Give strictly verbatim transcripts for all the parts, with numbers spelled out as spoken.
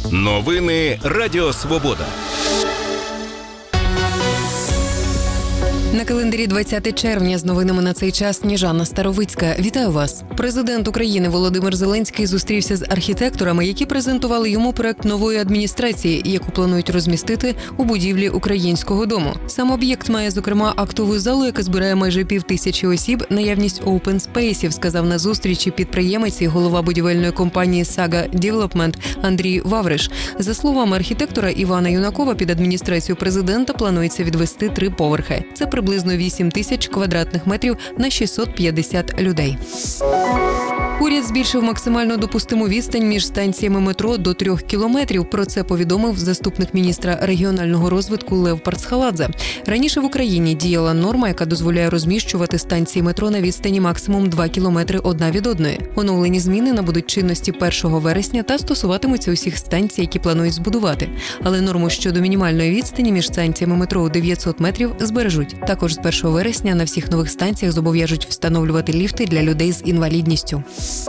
Новини Радіо Свобода. На календарі двадцяте червня з новинами на цей час Сніжана Старовицька. Вітаю вас. Президент України Володимир Зеленський зустрівся з архітекторами, які презентували йому проект нової адміністрації, яку планують розмістити у будівлі Українського дому. Сам об'єкт має, зокрема, актову залу, яка збирає майже пів тисячі осіб, наявність оупен-спейсів, сказав на зустрічі підприємець і голова будівельної компанії «Сага Девелопмент» Андрій Вавриш. За словами архітектора Івана Юнакова, під адміністрацію президента планується відвести три поверхи. Це приблизно вісім тисяч квадратних метрів на шістсот п'ятдесят людей. Уряд збільшив максимально допустиму відстань між станціями метро до трьох кілометрів. Про це повідомив заступник міністра регіонального розвитку Лев Парцхаладзе. Раніше в Україні діяла норма, яка дозволяє розміщувати станції метро на відстані максимум два кілометри одна від одної. Оновлені зміни набудуть чинності першого вересня та стосуватимуться усіх станцій, які планують збудувати. Але норму щодо мінімальної відстані між станціями метро у дев'ятсот метрів збережуть. Також з першого вересня на всіх нових станціях зобов'яжуть встановлювати ліфти для людей з інвалідністю.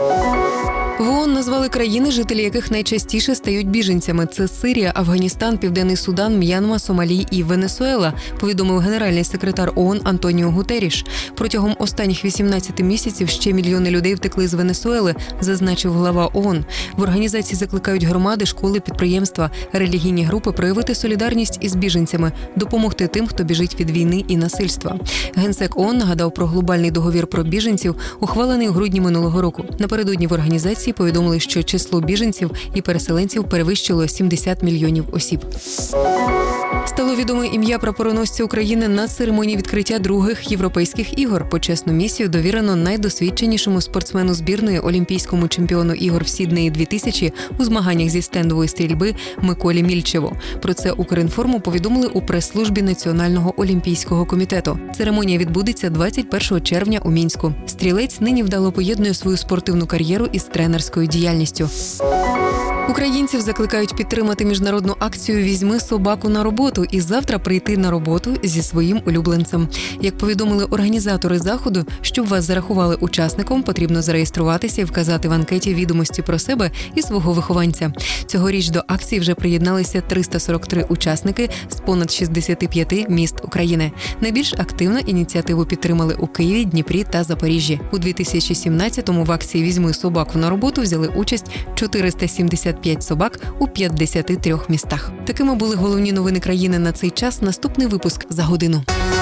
В ООН назвали країни, жителі яких найчастіше стають біженцями. Це Сирія, Афганістан, Південний Судан, М'янма, Сомалі і Венесуела, повідомив генеральний секретар ООН Антоніо Гутерріш. Протягом останніх вісімнадцяти місяців ще мільйони людей втекли з Венесуели, зазначив глава ООН. В організації закликають громади, школи, підприємства, релігійні групи проявити солідарність із біженцями, допомогти тим, хто біжить від війни і насильства. Генсек ООН нагадав про глобальний договір про біженців, ухвалений у грудні минулого року. Напередодні в організації повідомили, що число біженців і переселенців перевищило сімдесят мільйонів осіб. Стало відоме ім'я прапороносця України на церемонії відкриття других європейських ігор. Почесну місію довірено найдосвідченішому спортсмену збірної, олімпійському чемпіону ігор в Сіднеї дві тисячі у змаганнях зі стендової стрільби Миколі Мільчеву. Про це Укрінформу повідомили у прес-службі Національного олімпійського комітету. Церемонія відбудеться двадцять першого червня у Мінську. Стрілець нині вдало поєднує свою спортивну кар'єру із тренерською діяльністю. Українців закликають підтримати міжнародну акцію «Візьми собаку на роботу» і завтра прийти на роботу зі своїм улюбленцем. Як повідомили організатори заходу, щоб вас зарахували учасником, потрібно зареєструватися і вказати в анкеті відомості про себе і свого вихованця. Цьогоріч до акції вже приєдналися триста сорок три учасники з понад шістдесят п'ять міст України. Найбільш активно ініціативу підтримали у Києві, Дніпрі та Запоріжжі. У дві тисячі сімнадцятому в акції «Візьми собаку на роботу» взяли участь чотириста сімдесят п'ять собак у п'ятдесяти трьох містах. Такими були головні новини країни на цей час. Наступний випуск за годину.